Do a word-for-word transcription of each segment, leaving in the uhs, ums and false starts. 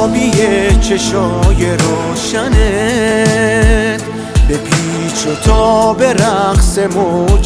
آبی چشای روشنت، به پیچ و تاب رقص موج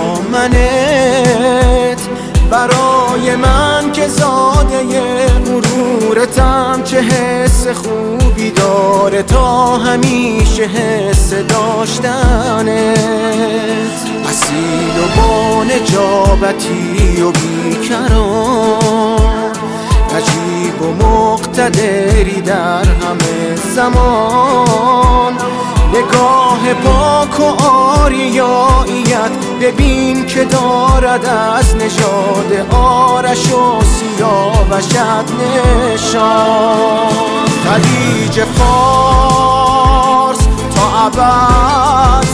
دامنت. برای من که زاده غرورتم، چه حس خوبی داره تا همیشه حس داشتنت. اصیل و با نجابتی و بیکران، عجیب و مقتدری در همه زمان. نگاه پاک و آریاییت ببین که دارد از نژاد آرش و سیاوشت نشان. خلیج فارس تا ابد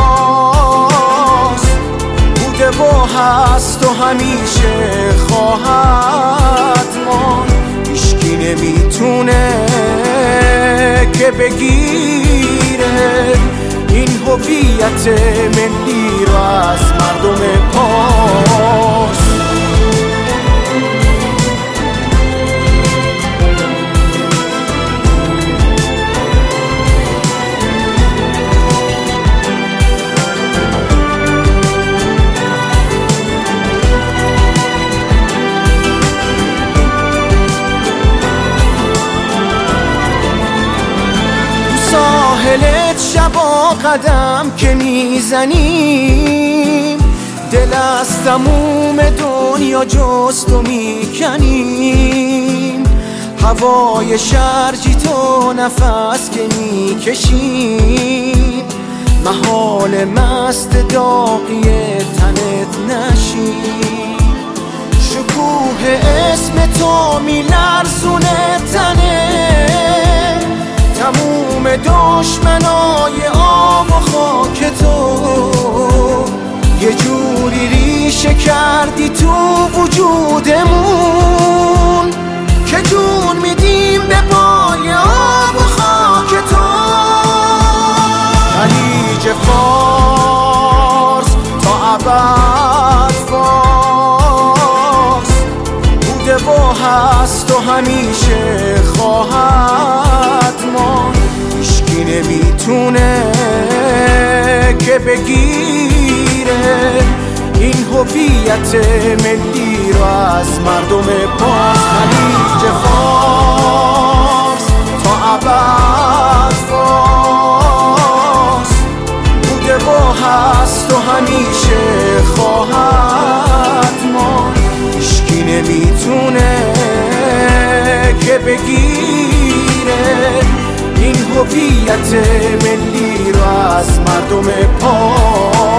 فارس بوده و هست و همیشه خواهد ماند. هیچکی نمیتونه که بگیره این هویت ملی رو از مردم پارس. ساحلت شبا قدم که میزنیم، دل از تموم دنیا جست و میکنیم. هوای شرجی تو نفس که میکشیم، محال مست داغی تنت نشیم. شکوه اسم تو میلرزونه تنه، تموم دشمنای آب و خاک تو. یه جوری ریشه کردی تو وجودمون که جون میدیم به پای آب و خاک تو. خلیج فارس تا ابد فارس بوده و هست و همیشه خواهد ماند. هیچکی نمیتونه که بگیره این هویت ملی رو از مردم پارس. خلیج فارس تا ابد فارس بوده و هست و همیشه خواهد ماند. هیچکی نمیتونه که بگیره این هویت ملی رو از مردم پارس.